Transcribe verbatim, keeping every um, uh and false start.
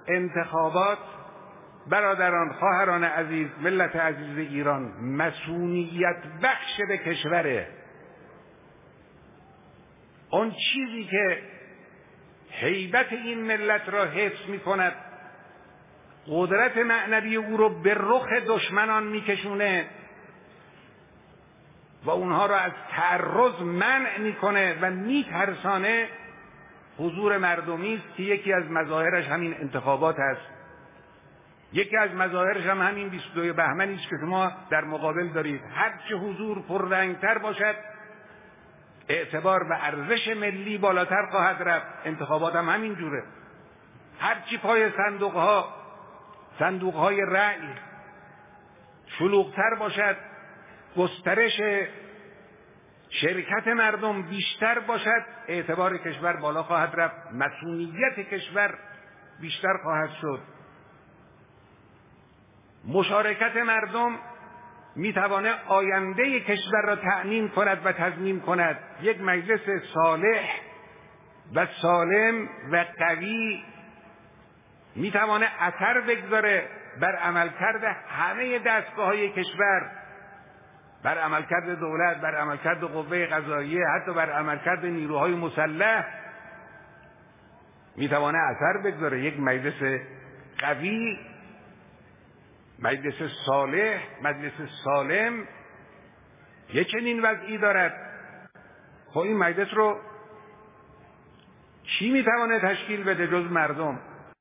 انتخابات برادران، خواهران عزیز، ملت عزیز ایران، مسئولیت بخش به کشوره. اون چیزی که هیبت این ملت را حفظ می کند، قدرت معنوی او رو به رخ دشمنان می کشونه و اونها را از تعرض منع می کنه و می ترسانه، حضور مردمی است که یکی از مظاهرش همین انتخابات است. یکی از مظاهرش هم همین بیست و دو بهمنی است که شما در مقابل دارید. هرچه حضور پررنگتر باشد، اعتبار و ارزش ملی بالاتر خواهد رفت. انتخابات هم همین جوره. هرچی پای صندوق ها صندوق های رأی شلوغتر باشد، گسترش شرکت مردم بیشتر باشد، اعتبار کشور بالا خواهد رفت، مسئولیت کشور بیشتر خواهد شد. مشارکت مردم میتواند آینده کشور را تأمین کند و تضمین کند. یک مجلس صالح و سالم و قوی میتواند اثر بگذاره بر عملکرد همه دستگاه‌های کشور، بر عملکرد دولت، بر عملکرد قوه قضاییه، حتی بر عملکرد نیروهای مسلح میتواند اثر بگذاره. یک مجلس قوی، مجلس صالح، مجلس سالم یک چنین وضعی دارد. خب این مجلس رو کی میتواند تشکیل بده جز مردم؟